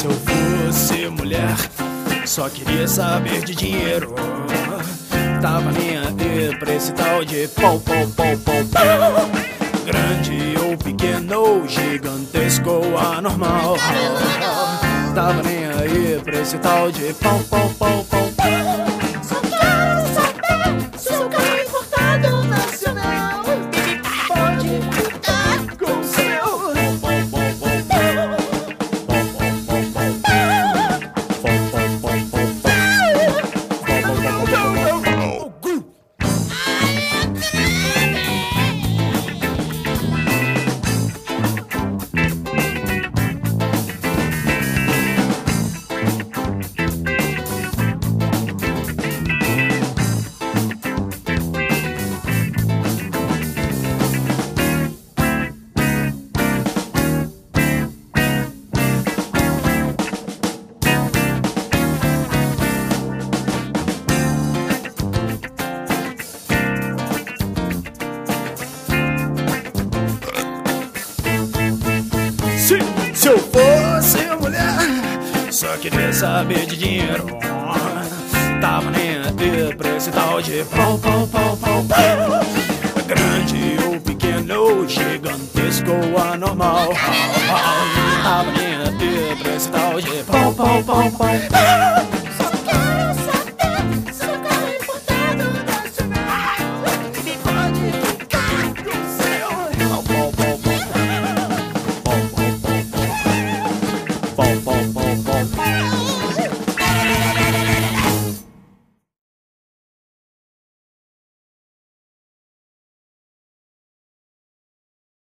Se eu fosse mulher, só queria saber de dinheiro. Tava nem aí pra esse tal de pau, pau, pau, pau, pau. Grande ou pequeno, gigantesco ou anormal. Tava nem aí pra esse tal de pau, pau, pau, pau, pau. Só quero saber se o carro é importado ou nacional. Pode ficar com o seu. Se eu fosse mulher, só queria saber de dinheiro. Tava nem aí pra esse tal de pau, pau, pau, pau, pau. Grande ou pequeno, gigantesco ou anormal. Tava nem aí pra esse tal de pau, pau, pau, pau.